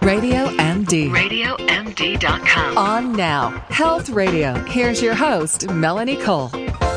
RadioMD. RadioMD.com. On now. Health Radio. Here's your host, Melanie Cole.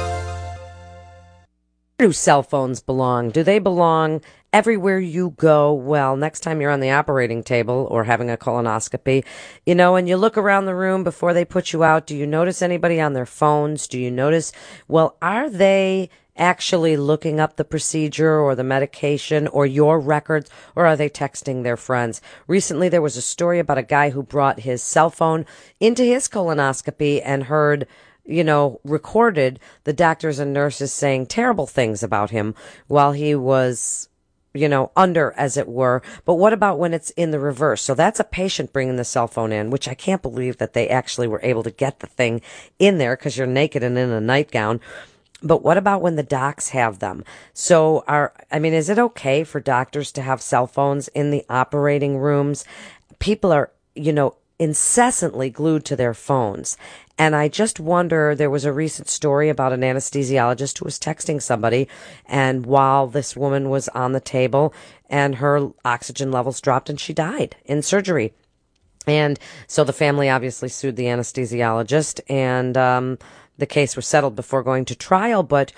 Where do cell phones belong? Do they belong everywhere you go? Well, next time you're on the operating table or having a colonoscopy, and you look around the room before they put you out, do you notice anybody on their phones? Do you notice, are they actually looking up the procedure or the medication or your records, or are they texting their friends? Recently, there was a story about a guy who brought his cell phone into his colonoscopy and heard recorded the doctors and nurses saying terrible things about him while he was, under, as it were. But what about when it's in the reverse? So that's a patient bringing the cell phone in, which I can't believe that they actually were able to get the thing in there because you're naked and in a nightgown. But what about when the docs have them? So is it okay for doctors to have cell phones in the operating rooms? People are, incessantly glued to their phones. And I just wonder, there was a recent story about an anesthesiologist who was texting somebody, and while this woman was on the table and her oxygen levels dropped and she died in surgery. And so the family obviously sued the anesthesiologist, and the case was settled before going to trial. But,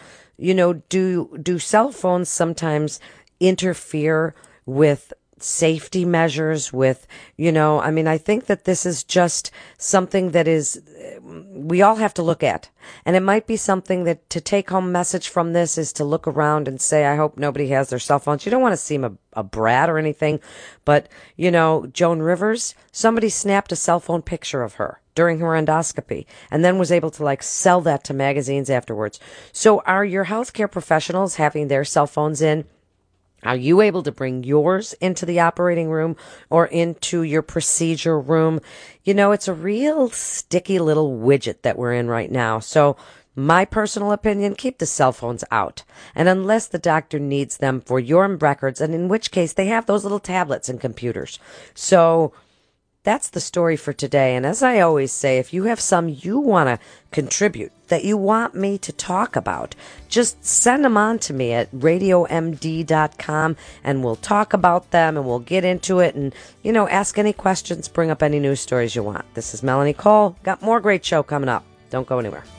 do cell phones sometimes interfere with safety measures with, I think that this is just something that we all have to look at. And it might be something that to take home message from this is to look around and say, I hope nobody has their cell phones. You don't want to seem a brat or anything, but, Joan Rivers, somebody snapped a cell phone picture of her during her endoscopy and then was able to sell that to magazines afterwards. So are your healthcare professionals having their cell phones in? Are you able to bring yours into the operating room or into your procedure room? It's a real sticky little widget that we're in right now. So my personal opinion, keep the cell phones out. And unless the doctor needs them for your records, and in which case they have those little tablets and computers. So that's the story for today. And as I always say, if you have some you want to contribute that you want me to talk about, just send them on to me at RadioMD.com and we'll talk about them and we'll get into it and, ask any questions, bring up any news stories you want. This is Melanie Cole. Got more great show coming up. Don't go anywhere.